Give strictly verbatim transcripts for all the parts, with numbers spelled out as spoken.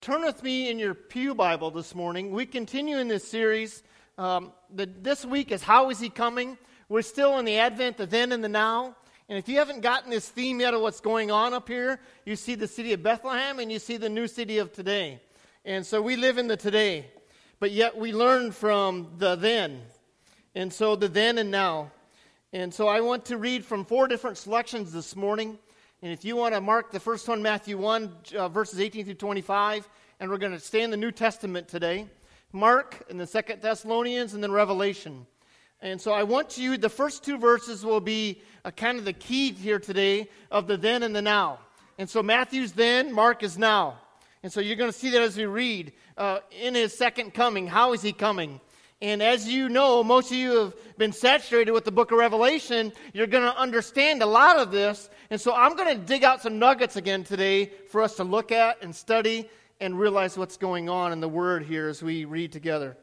Turn with me in your Pew Bible this morning. We continue in this series. Um, the, this week is How Is He Coming? We're still in the Advent, the then and the now. And if you haven't gotten this theme yet of what's going on up here, you see the city of Bethlehem and you see the new city of today. And so we live in the today, but yet we learn from the then. And so the then and now. And so I want to read from four different selections this morning. And if you want to mark the first one, Matthew one, uh, verses eighteen through twenty-five, and we're going to stay in the New Testament today. Mark, and then Second Thessalonians, and then Revelation. And so I want you, the first two verses will be uh, kind of the key here today of the then and the now. And so Matthew's then, Mark is now. And so you're going to see that as we read uh, in his second coming. How is he coming? And as you know, most of you have been saturated with the book of Revelation. You're going to understand a lot of this. And so I'm going to dig out some nuggets again today for us to look at and study and realize what's going on in the Word here as we read together.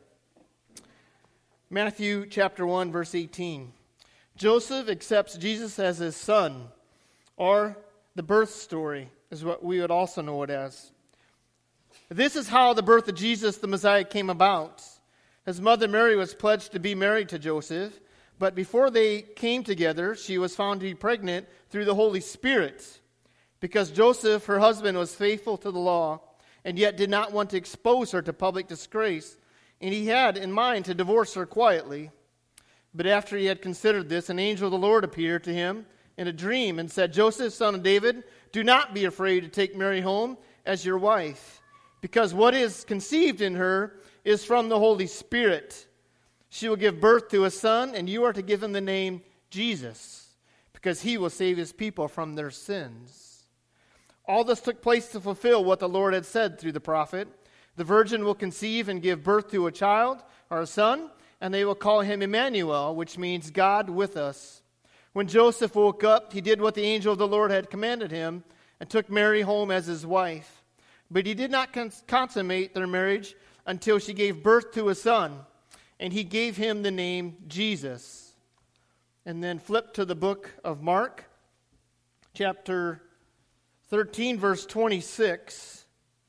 Matthew chapter one, verse eighteen. Joseph accepts Jesus as his son, or the birth story is what we would also know it as. This is how the birth of Jesus, the Messiah, came about. His mother Mary was pledged to be married to Joseph, but before they came together, she was found to be pregnant through the Holy Spirit, because Joseph, her husband, was faithful to the law, and yet did not want to expose her to public disgrace, and he had in mind to divorce her quietly. But after he had considered this, an angel of the Lord appeared to him in a dream and said, Joseph, son of David, do not be afraid to take Mary home as your wife, because what is conceived in her is from the Holy Spirit. She will give birth to a son, and you are to give him the name Jesus, because he will save his people from their sins. All this took place to fulfill what the Lord had said through the prophet. The virgin will conceive and give birth to a child, or a son, and they will call him Emmanuel, which means God with us. When Joseph woke up, he did what the angel of the Lord had commanded him, and took Mary home as his wife. But he did not cons- consummate their marriage until she gave birth to a son, and he gave him the name Jesus. And then flip to the book of Mark, chapter thirteen, verse twenty-six,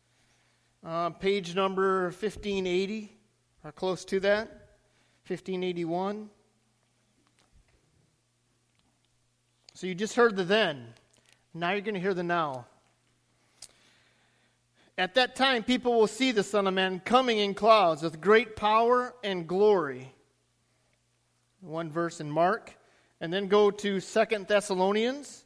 uh, page number fifteen eighty, or close to that, fifteen eighty-one. So you just heard the then. Now you're going to hear the now. At that time, people will see the Son of Man coming in clouds with great power and glory. One verse in Mark. And then go to Second Thessalonians,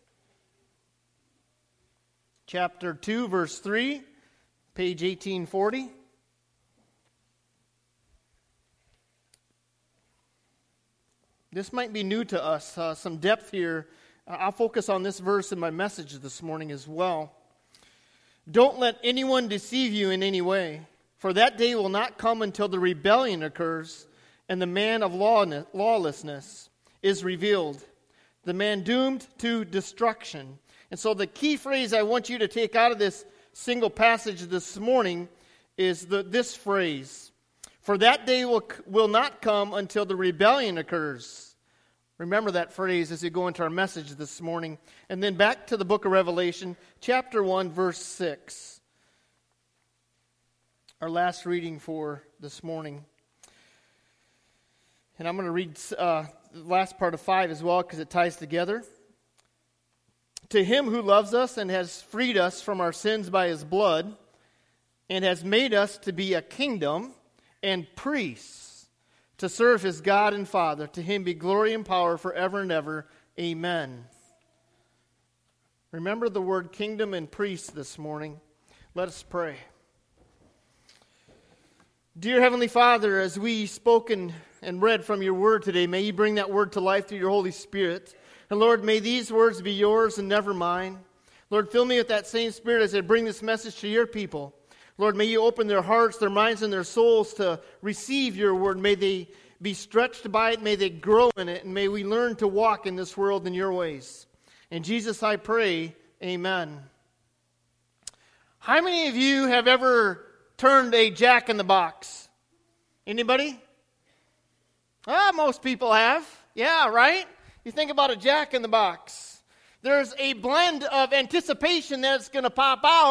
chapter two, verse three, page eighteen forty. This might be new to us, uh, some depth here. Uh, I'll focus on this verse in my message this morning as well. Don't let anyone deceive you in any way, for that day will not come until the rebellion occurs and the man of lawlessness is revealed, the man doomed to destruction. And so the key phrase I want you to take out of this single passage this morning is the, this phrase, for that day will, will not come until the rebellion occurs. Remember that phrase as you go into our message this morning. And then back to the book of Revelation, chapter one, verse six. Our last reading for this morning. And I'm going to read uh, the last part of five as well because it ties together. To him who loves us and has freed us from our sins by his blood, and has made us to be a kingdom and priests, to serve his God and Father. To him be glory and power forever and ever. Amen. Remember the word kingdom and priest this morning. Let us pray. Dear Heavenly Father, as we spoken and read from your word today, may you bring that word to life through your Holy Spirit. And Lord, may these words be yours and never mine. Lord, fill me with that same Spirit as I bring this message to your people. Lord, may you open their hearts, their minds, and their souls to receive your word. May they be stretched by it. May they grow in it. And may we learn to walk in this world in your ways. In Jesus I pray, amen. How many of you have ever turned a jack-in-the-box? Anybody? Ah, most people have. Yeah, right? You think about a jack-in-the-box. There's a blend of anticipation that it's going to pop out,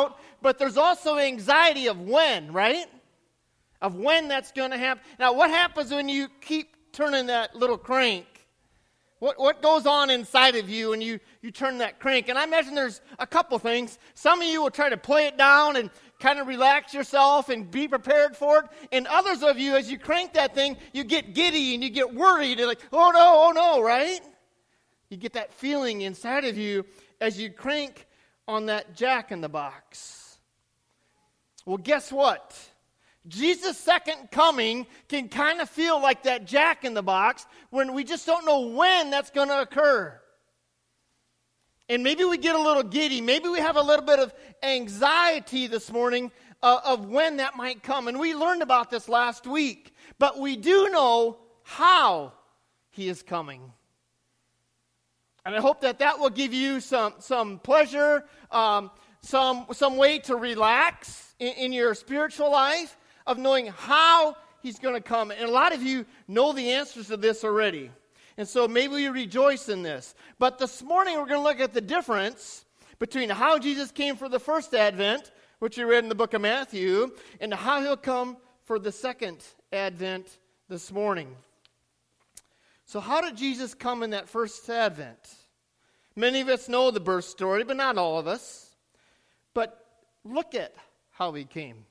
but there's also anxiety of when, right? Of when that's going to happen. Now, what happens when you keep turning that little crank? What what goes on inside of you when you, you turn that crank? And I imagine there's a couple things. Some of you will try to play it down and kind of relax yourself and be prepared for it. And others of you, as you crank that thing, you get giddy and you get worried. You're like, oh no, oh no, right? You get that feeling inside of you as you crank on that jack in the box. Well, guess what? Jesus' second coming can kind of feel like that jack in the box when we just don't know when that's going to occur. And maybe we get a little giddy. Maybe we have a little bit of anxiety this morning uh, of when that might come. And we learned about this last week. But we do know how he is coming. And I hope that that will give you some, some pleasure, um, some, some way to relax in, in your spiritual life, of knowing how he's going to come. And a lot of you know the answers to this already. And so maybe we rejoice in this. But this morning we're going to look at the difference between how Jesus came for the first advent, which we read in the book of Matthew, and how he'll come for the second advent this morning. So how did Jesus come in that first advent? Many of us know the birth story, but not all of us. But look at how he came.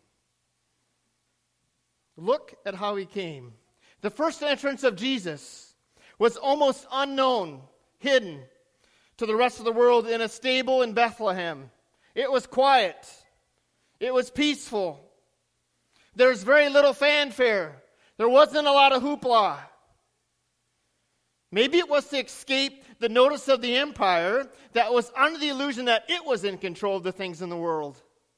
Look at how he came. The first entrance of Jesus was almost unknown, hidden to the rest of the world in a stable in Bethlehem. It was quiet. It was peaceful. There's very little fanfare. There wasn't a lot of hoopla. Maybe it was to escape the notice of the empire that was under the illusion that it was in control of the things in the world.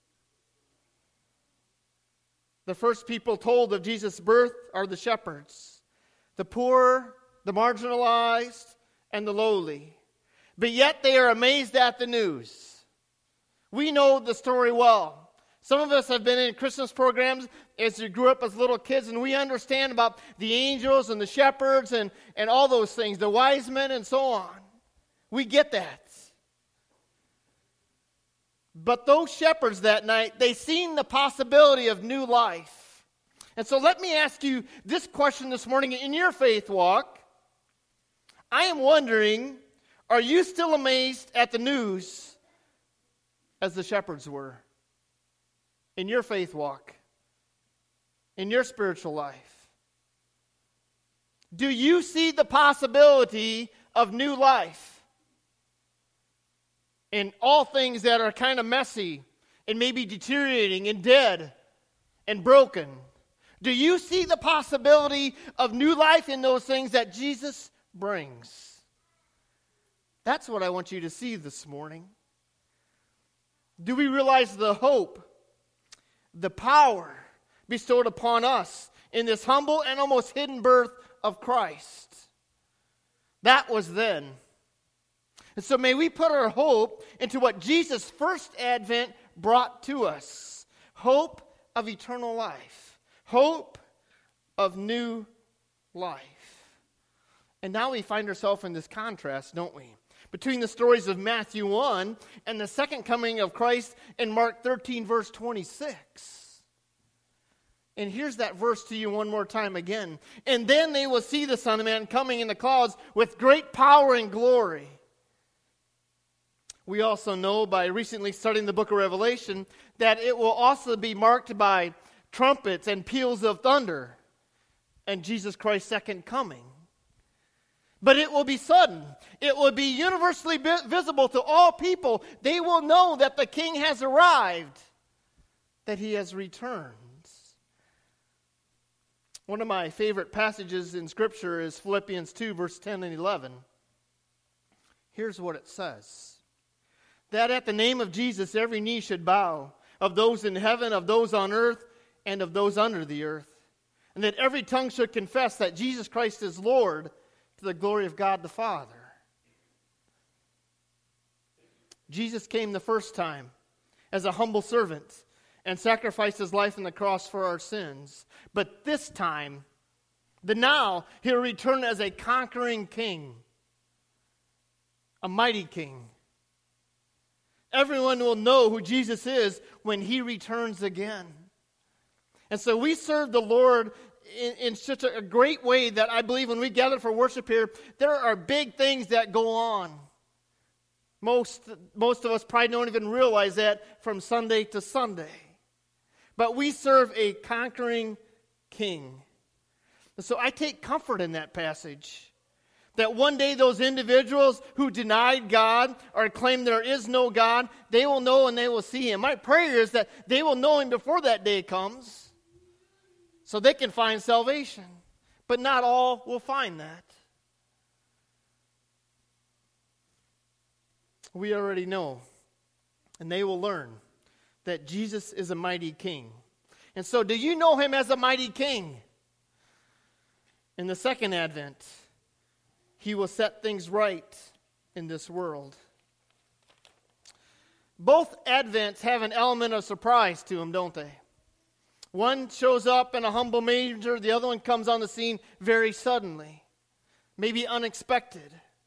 The first people told of Jesus' birth are the shepherds, the poor, the marginalized, and the lowly. But yet they are amazed at the news. We know the story well. Some of us have been in Christmas programs as we grew up as little kids, and we understand about the angels and the shepherds and, and all those things, the wise men and so on. We get that. But those shepherds that night, they seen the possibility of new life. And so let me ask you this question this morning in your faith walk. I am wondering, are you still amazed at the news as the shepherds were? In your faith walk, in your spiritual life. Do you see the possibility of new life? In all things that are kind of messy and maybe deteriorating and dead and broken. Do you see the possibility of new life in those things that Jesus brings? That's what I want you to see this morning. Do we realize the hope, the power bestowed upon us in this humble and almost hidden birth of Christ? That was then. And so may we put our hope into what Jesus' first advent brought to us. Hope of eternal life. Hope of new life. And now we find ourselves in this contrast, don't we? Between the stories of Matthew one and the second coming of Christ in Mark thirteen, verse twenty-six. And here's that verse to you one more time again. And then they will see the Son of Man coming in the clouds with great power and glory. We also know by recently studying the book of Revelation that it will also be marked by trumpets and peals of thunder and Jesus Christ's second coming. But it will be sudden. It will be universally visible to all people. They will know that the King has arrived, that he has returned. One of my favorite passages in Scripture is Philippians two, verse ten and eleven. Here's what it says. That at the name of Jesus every knee should bow, of those in heaven, of those on earth, and of those under the earth. And that every tongue should confess that Jesus Christ is Lord, to the glory of God the Father. Jesus came the first time as a humble servant and sacrificed his life on the cross for our sins. But this time, the now, he'll return as a conquering king, a mighty king. Everyone will know who Jesus is when he returns again. And so we serve the Lord in, in such a, a great way that I believe when we gather for worship here, there are big things that go on. Most, most of us probably don't even realize that from Sunday to Sunday. But we serve a conquering King. And so I take comfort in that passage. That one day those individuals who denied God or claim there is no God, they will know and they will see him. My prayer is that they will know him before that day comes so they can find salvation. But not all will find that. We already know, and they will learn that Jesus is a mighty king. And so, do you know him as a mighty king? In the second advent, he will set things right in this world. Both advents have an element of surprise to them, don't they? One shows up in a humble manger, the other one comes on the scene very suddenly, maybe unexpected.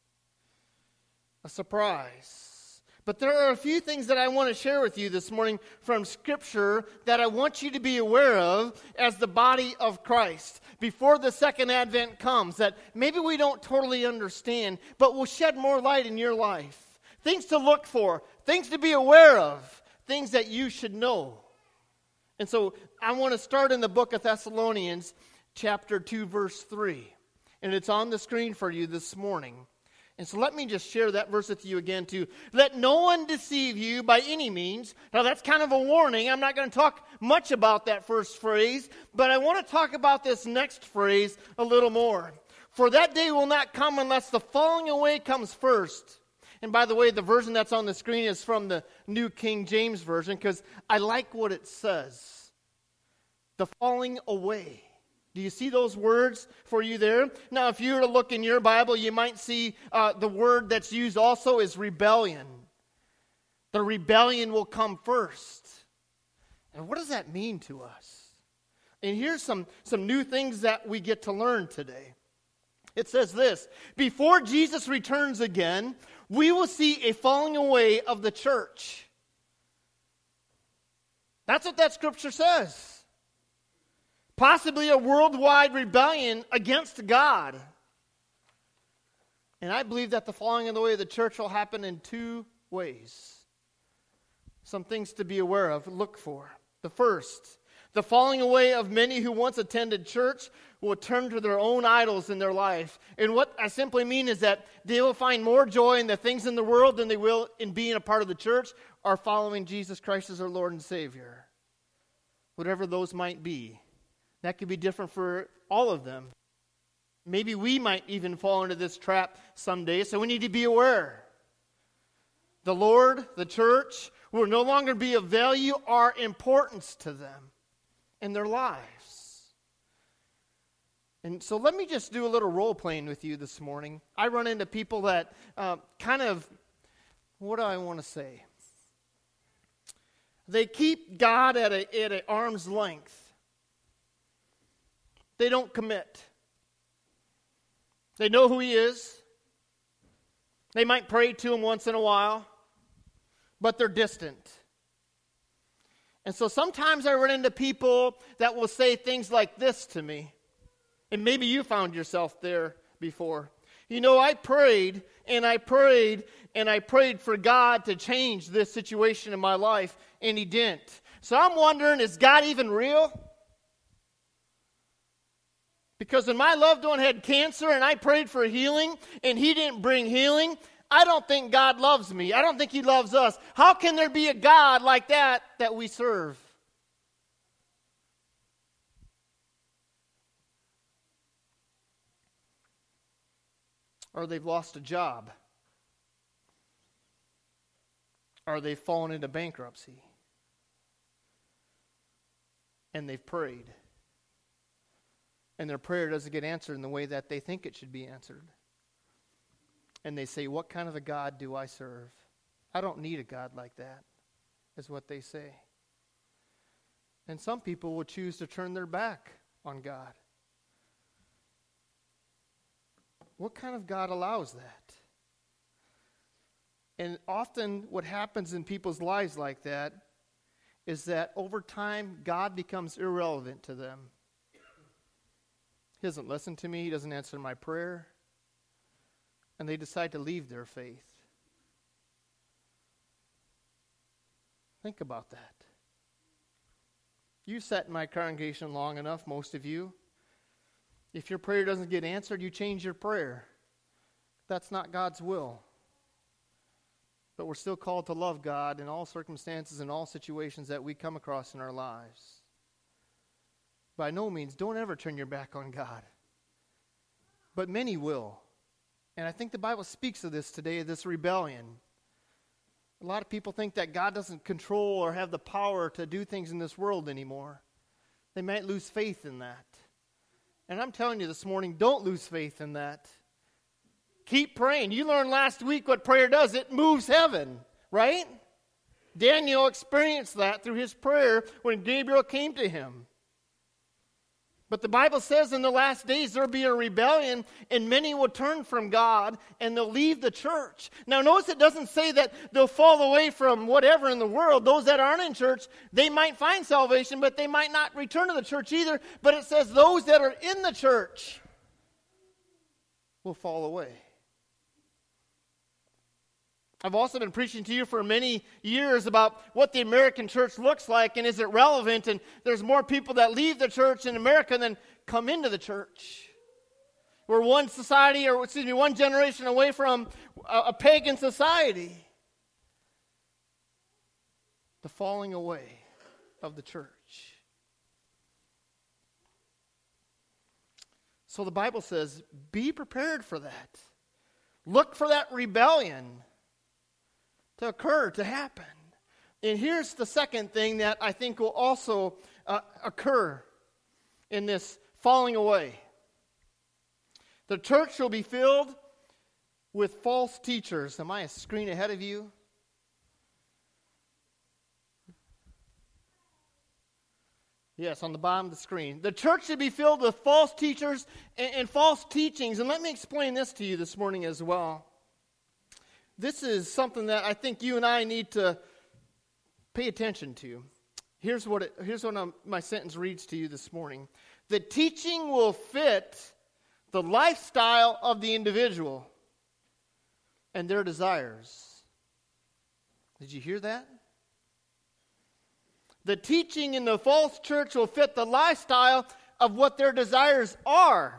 A surprise. But there are a few things that I want to share with you this morning from Scripture that I want you to be aware of as the body of Christ before the second advent comes, that maybe we don't totally understand, but will shed more light in your life. Things to look for, things to be aware of, things that you should know. And so I want to start in the book of Thessalonians, chapter two, verse three. And it's on the screen for you this morning. And so let me just share that verse with you again too. Let no one deceive you by any means. Now that's kind of a warning. I'm not going to talk much about that first phrase, but I want to talk about this next phrase a little more. For that day will not come unless the falling away comes first. And by the way, the version that's on the screen is from the New King James Version because I like what it says. The falling away. Do you see those words for you there? Now, if you were to look in your Bible, you might see uh, the word that's used also is rebellion. The rebellion will come first. And what does that mean to us? And here's some, some new things that we get to learn today. It says this, before Jesus returns again, we will see a falling away of the church. That's what that scripture says. Possibly a worldwide rebellion against God. And I believe that the falling away of the church will happen in two ways. Some things to be aware of, look for. The first, the falling away of many who once attended church will turn to their own idols in their life. And what I simply mean is that they will find more joy in the things in the world than they will in being a part of the church or following Jesus Christ as their Lord and Savior. Whatever those might be. That could be different for all of them. Maybe we might even fall into this trap someday, so we need to be aware. The Lord, the church, will no longer be of value or importance to them in their lives. And so let me just do a little role playing with you this morning. I run into people that uh, kind of, what do I want to say? They keep God at a, at an arm's length. They don't commit. They know who he is. They might pray to him once in a while, but they're distant. And so sometimes I run into people that will say things like this to me. And maybe you found yourself there before. You know, I prayed and I prayed and I prayed for God to change this situation in my life, and he didn't. So I'm wondering, is God even real? Because when my loved one had cancer and I prayed for healing and he didn't bring healing, I don't think God loves me. I don't think he loves us. How can there be a God like that that we serve? Or they've lost a job. Or they've fallen into bankruptcy. And they've prayed. And their prayer doesn't get answered in the way that they think it should be answered. And they say, what kind of a God do I serve? I don't need a God like that, is what they say. And some people will choose to turn their back on God. What kind of God allows that? And often what happens in people's lives like that is that over time, God becomes irrelevant to them. He doesn't listen to me. He doesn't answer my prayer. And they decide to leave their faith. Think about that. You sat in my congregation long enough, most of you. If your prayer doesn't get answered, you change your prayer. That's not God's will. But we're still called to love God in all circumstances and all situations that we come across in our lives. By no means, don't ever turn your back on God. But many will. And I think the Bible speaks of this today, this rebellion. A lot of people think that God doesn't control or have the power to do things in this world anymore. They might lose faith in that. And I'm telling you this morning, don't lose faith in that. Keep praying. You learned last week what prayer does. It moves heaven, right? Daniel experienced that through his prayer when Gabriel came to him. But the Bible says in the last days there will be a rebellion and many will turn from God and they'll leave the church. Now notice it doesn't say that they'll fall away from whatever in the world. Those that aren't in church, they might find salvation, but they might not return to the church either. But it says those that are in the church will fall away. I've also been preaching to you for many years about what the American church looks like and is it relevant, and there's more people that leave the church in America than come into the church. We're one society, or excuse me, one generation away from a, a pagan society. The falling away of the church. So the Bible says, be prepared for that. Look for that rebellion to occur, to happen. And here's the second thing that I think will also uh, occur in this falling away. The church will be filled with false teachers. Am I a screen ahead of you? Yes, on the bottom of the screen. The church should be filled with false teachers and, and false teachings. And let me explain this to you this morning as well. This is something that I think you and I need to pay attention to. Here's what it, here's what I'm, my sentence reads to you this morning. The teaching will fit the lifestyle of the individual and their desires. Did you hear that? The teaching in the false church will fit the lifestyle of what their desires are.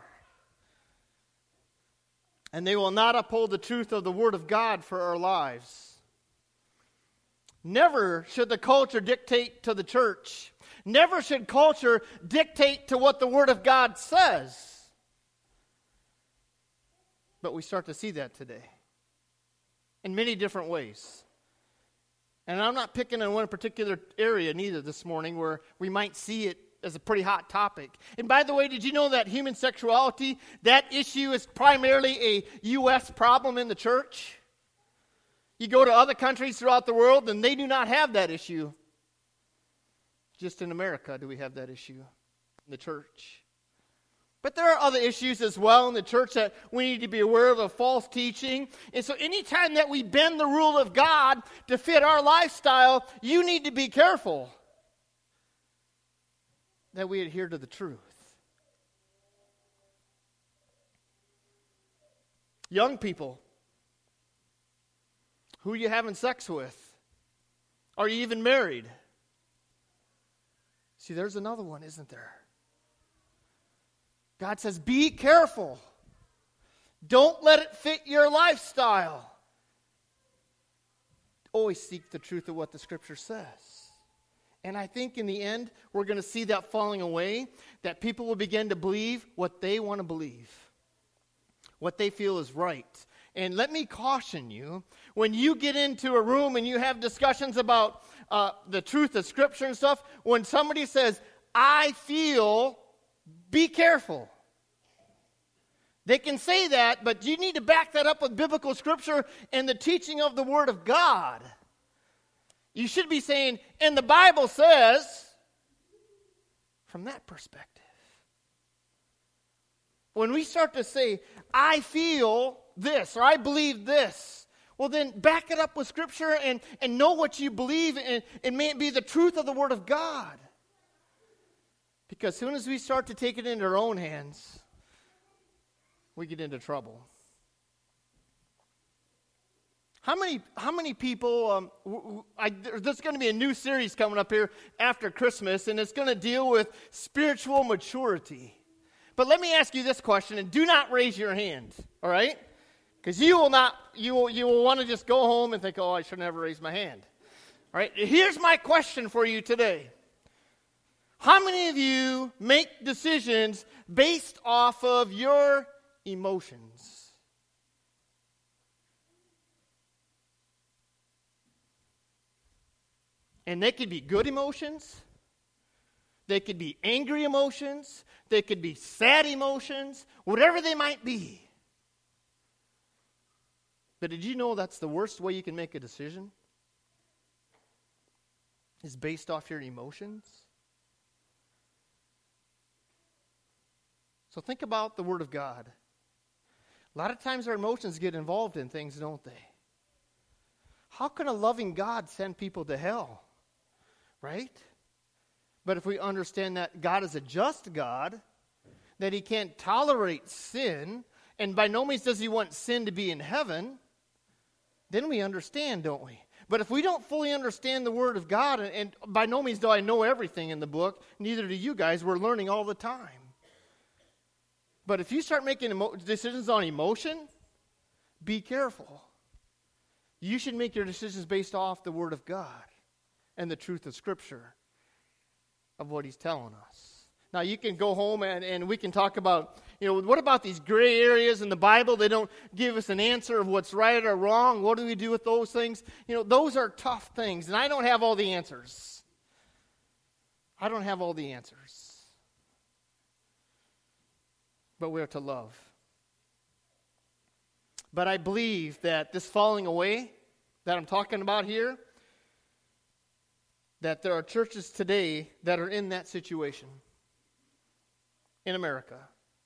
And they will not uphold the truth of the Word of God for our lives. Never should the culture dictate to the church. Never should culture dictate to what the Word of God says. But we start to see that today in many different ways. And I'm not picking on one particular area neither this morning where we might see it as a pretty hot topic. And by the way, did you know that human sexuality, that issue is primarily a U S problem in the church? You go to other countries throughout the world and they do not have that issue. Just in America do we have that issue in the church. But there are other issues as well in the church that we need to be aware of, of false teaching. And so anytime that we bend the rule of God to fit our lifestyle, you need to be careful that we adhere to the truth. Young people, who are you having sex with? Are you even married? See, there's another one, isn't there? God says, be careful. Don't let it fit your lifestyle. Always seek the truth of what the Scripture says. And I think in the end, we're going to see that falling away, that people will begin to believe what they want to believe, what they feel is right. And let me caution you, when you get into a room and you have discussions about uh, the truth of Scripture and stuff, when somebody says, I feel, be careful. They can say that, but you need to back that up with biblical Scripture and the teaching of the Word of God. You should be saying, and the Bible says, from that perspective. When we start to say, I feel this, or I believe this, Well, then back it up with Scripture and, and know what you believe, and, and may it be the truth of the Word of God. Because as soon as we start to take it into our own hands, we get into trouble. How many how many people, um, w- w- I, there's going to be a new series coming up here after Christmas, and it's going to deal with spiritual maturity. But let me ask you this question, and do not raise your hand, all right? Because you will not, you will, you will want to just go home and think, oh, I should never raise my hand. All right, here's my question for you today. How many of you make decisions based off of your emotions? And they could be good emotions. They could be angry emotions. They could be sad emotions. Whatever they might be. But did you know that's the worst way you can make a decision? Is based off your emotions? So think about the Word of God. A lot of times our emotions get involved in things, don't they? How can a loving God send people to hell? Right? But if we understand that God is a just God, that He can't tolerate sin, and by no means does He want sin to be in heaven, then we understand, don't we? But if we don't fully understand the Word of God, and, and by no means do I know everything in the book, neither do you guys, we're learning all the time. But if you start making emo- decisions on emotion, be careful. You should make your decisions based off the Word of God and the truth of Scripture of what He's telling us. Now, you can go home and, and we can talk about, you know, what about these gray areas in the Bible? They don't give us an answer of what's right or wrong. What do we do with those things? You know, those are tough things, and I don't have all the answers. I don't have all the answers. But we're to love. But I believe that this falling away that I'm talking about here, that there are churches today that are in that situation in America.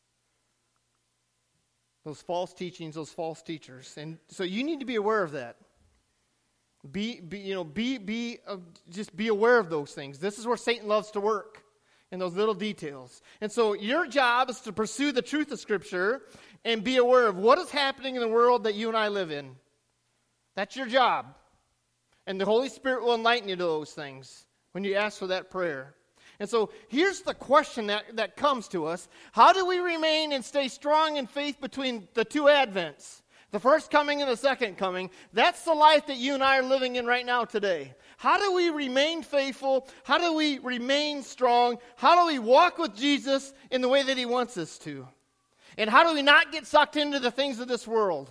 Those false teachings, those false teachers. And so you need to be aware of that. Be, be you know, be, be, uh, just be aware of those things. This is where Satan loves to work, in those little details. And so your job is to pursue the truth of Scripture and be aware of what is happening in the world that you and I live in. That's your job. And the Holy Spirit will enlighten you to those things when you ask for that prayer. And so here's the question that, that comes to us. How do we remain and stay strong in faith between the two Advents? The first coming and the second coming. That's the life that you and I are living in right now today. How do we remain faithful? How do we remain strong? How do we walk with Jesus in the way that He wants us to? And how do we not get sucked into the things of this world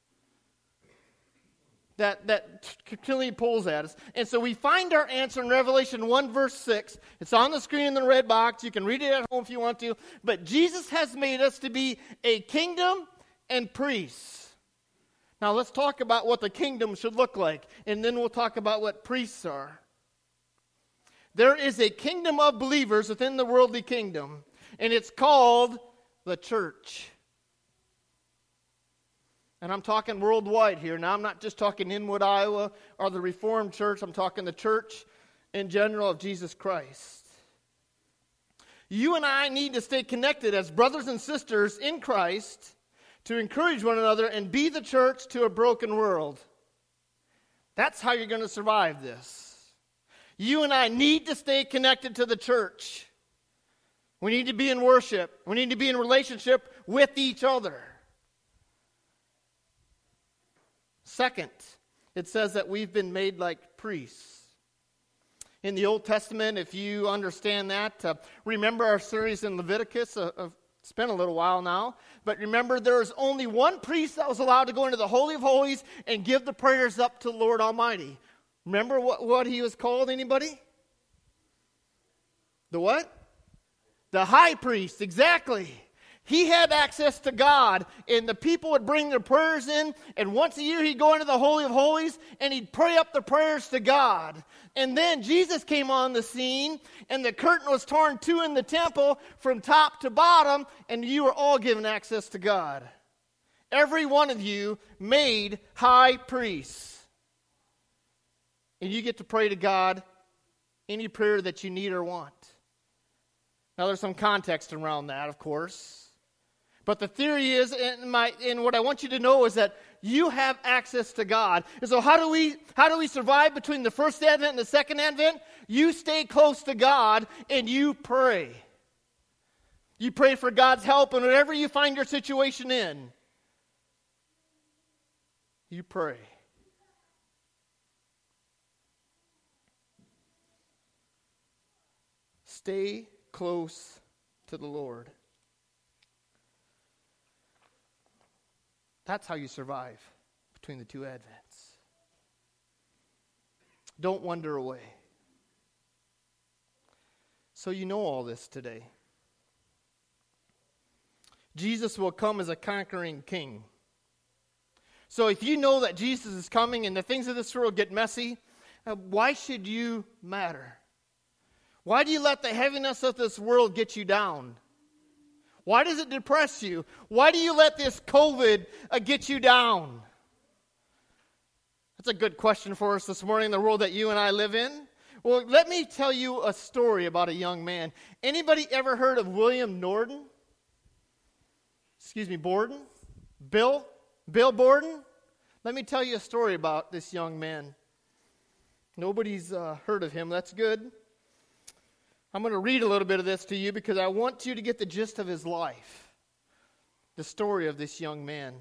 that, that continually pulls at us? And so we find our answer in Revelation one verse six. It's on the screen in the red box. You can read it at home if you want to. But Jesus has made us to be a kingdom and priests. Now let's talk about what the kingdom should look like, and then we'll talk about what priests are. There is a kingdom of believers within the worldly kingdom, and it's called the church. And I'm talking worldwide here. Now I'm not just talking Inwood, Iowa, or the Reformed Church. I'm talking the church in general of Jesus Christ. You and I need to stay connected as brothers and sisters in Christ to encourage one another and be the church to a broken world. That's how you're going to survive this. You and I need to stay connected to the church. We need to be in worship. We need to be in relationship with each other. Second, it says that we've been made like priests. In the Old Testament, if you understand that, uh, remember our series in Leviticus of, of It's been a little while now, but remember there was only one priest that was allowed to go into the Holy of Holies and give the prayers up to the Lord Almighty. Remember what, what he was called, anybody? The what? The high priest, exactly. He had access to God, and the people would bring their prayers in, and once a year he'd go into the Holy of Holies, and he'd pray up the prayers to God. And then Jesus came on the scene, and the curtain was torn two in the temple from top to bottom, and you were all given access to God. every one of you made high priests. And you get to pray to God any prayer that you need or want. Now, there's some context around that, of course. But the theory is, and, my, and what I want you to know is that you have access to God. And so how do we how do we survive between the first advent and the second advent? You stay close to God and you pray. You pray for God's help in whatever you find your situation in. You pray. Stay close to the Lord. That's how you survive between the two advents. Don't wander away. So you know all this today. Jesus will come as a conquering king. So if you know that Jesus is coming and the things of this world get messy, uh, why should you matter? Why do you let the heaviness of this world get you down? Why does it depress you? Why do you let this COVID uh, get you down? That's a good question for us this morning in the world that you and I live in. Well, let me tell you a story about a young man. Anybody ever heard of William Norden? Excuse me, Borden? Bill? Bill Borden? Let me tell you a story about this young man. Nobody's uh, heard of him. That's good. I'm going to read a little bit of this to you because I want you to get the gist of his life, the story of this young man.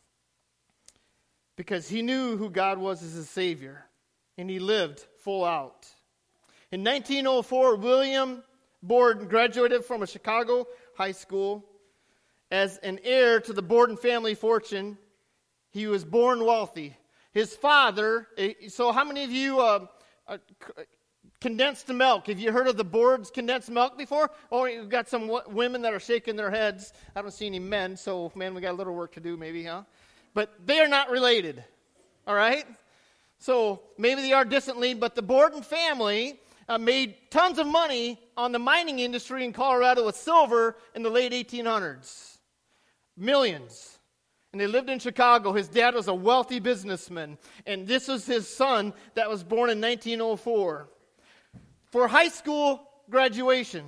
Because he knew who God was as his Savior, and he lived full out. In nineteen oh four, William Borden graduated from a Chicago high school as an heir to the Borden family fortune. He was born wealthy. His father, so how many of you... Uh, uh, Condensed milk. Have you heard of the Borden's condensed milk before? Oh, you've got some w- women that are shaking their heads. I don't see any men, so, man, we got a little work to do maybe, huh? But they are not related, all right? So maybe they are distantly, but the Borden family uh, made tons of money on the mining industry in Colorado with silver in the late eighteen hundreds. Millions. And they lived in Chicago. His dad was a wealthy businessman, and this was his son that was born in nineteen oh four. For high school graduation,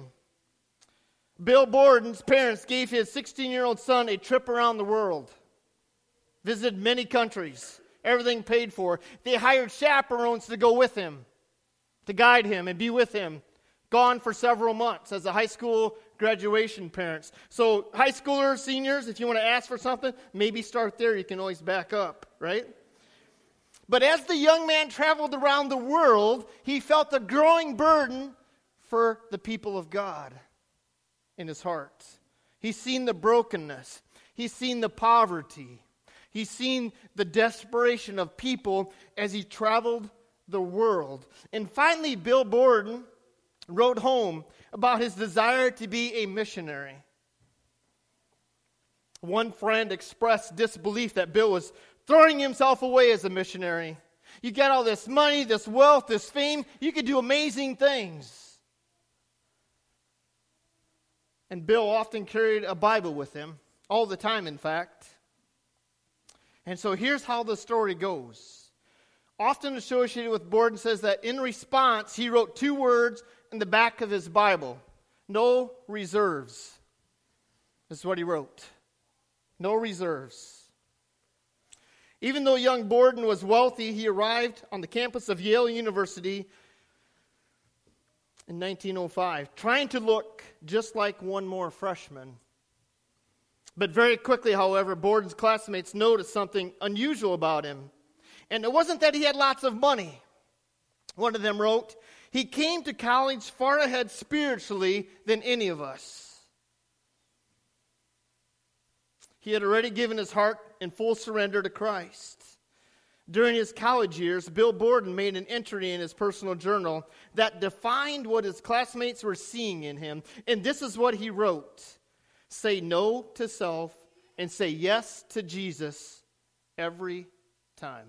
Bill Borden's parents gave his sixteen-year-old son a trip around the world. Visited many countries. Everything paid for. They hired chaperones to go with him, to guide him and be with him. Gone for several months as a high school graduation parents. So high schoolers, seniors, if you want to ask for something, maybe start there. You can always back up, right? But as the young man traveled around the world, he felt a growing burden for the people of God in his heart. He's seen the brokenness. He's seen the poverty. He's seen the desperation of people as he traveled the world. And finally, Bill Borden wrote home about his desire to be a missionary. One friend expressed disbelief that Bill was throwing himself away as a missionary. You got all this money, this wealth, this fame. You could do amazing things. And Bill often carried a Bible with him, all the time, in fact. And so here's how the story goes. Often associated with Borden says that in response, he wrote two words in the back of his Bible. No reserves. This is what he wrote. No reserves. Even though young Borden was wealthy, he arrived on the campus of Yale University in nineteen oh five, trying to look just like one more freshman. But very quickly, however, Borden's classmates noticed something unusual about him. And it wasn't that he had lots of money. One of them wrote, "He came to college far ahead spiritually than any of us." He had already given his heart in full surrender to Christ. During his college years, Bill Borden made an entry in his personal journal that defined what his classmates were seeing in him. And this is what he wrote. Say no to self and say yes to Jesus every time.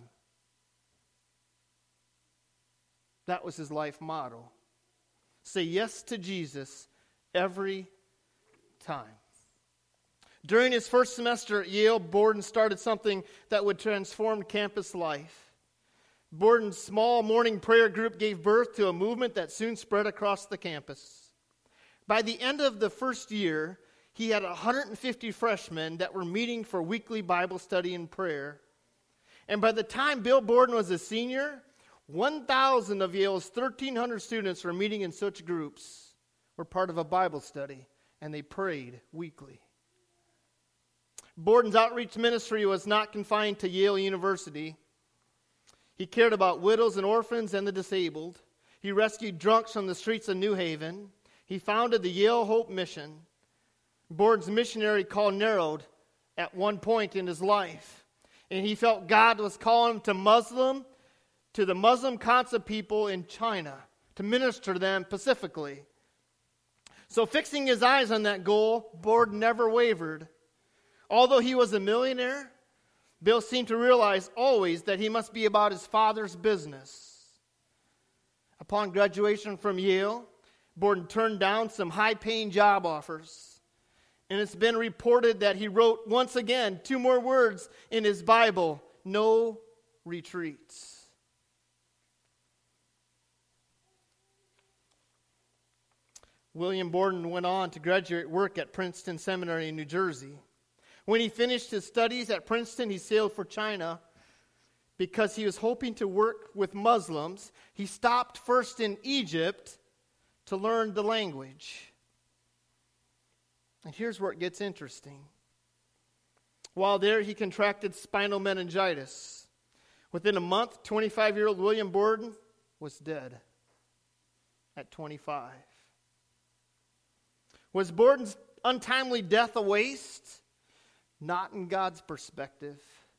That was his life motto. Say yes to Jesus every time. During his first semester at Yale, Borden started something that would transform campus life. Borden's small morning prayer group gave birth to a movement that soon spread across the campus. By the end of the first year, he had one hundred fifty freshmen that were meeting for weekly Bible study and prayer. And by the time Bill Borden was a senior, one thousand of Yale's thirteen hundred students were meeting in such groups, were part of a Bible study, and they prayed weekly. Borden's outreach ministry was not confined to Yale University. He cared about widows and orphans and the disabled. He rescued drunks from the streets of New Haven. He founded the Yale Hope Mission. Borden's missionary call narrowed at one point in his life, and he felt God was calling him to Muslim, to the Muslim concept people in China, to minister to them pacifically. So fixing his eyes on that goal, Borden never wavered. Although he was a millionaire, Bill seemed to realize always that he must be about his father's business. Upon graduation from Yale, Borden turned down some high-paying job offers. And it's been reported that he wrote once again two more words in his Bible: no retreats. William Borden went on to graduate work at Princeton Seminary in New Jersey. When he finished his studies at Princeton, he sailed for China because he was hoping to work with Muslims. He stopped first in Egypt to learn the language. And here's where it gets interesting. While there, he contracted spinal meningitis. Within a month, twenty-five-year-old William Borden was dead at twenty-five. Was Borden's untimely death a waste? Not in God's perspective.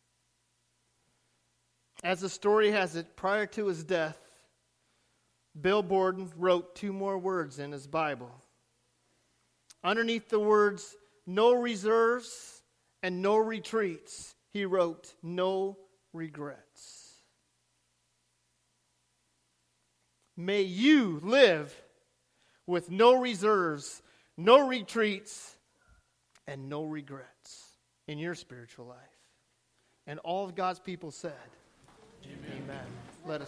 As the story has it, prior to his death, Bill Borden wrote two more words in his Bible. Underneath the words, no reserves and no retreats, he wrote, no regrets. May you live with no reserves, no retreats, and no regrets in your spiritual life. And all of God's people said, Amen. Amen. Let us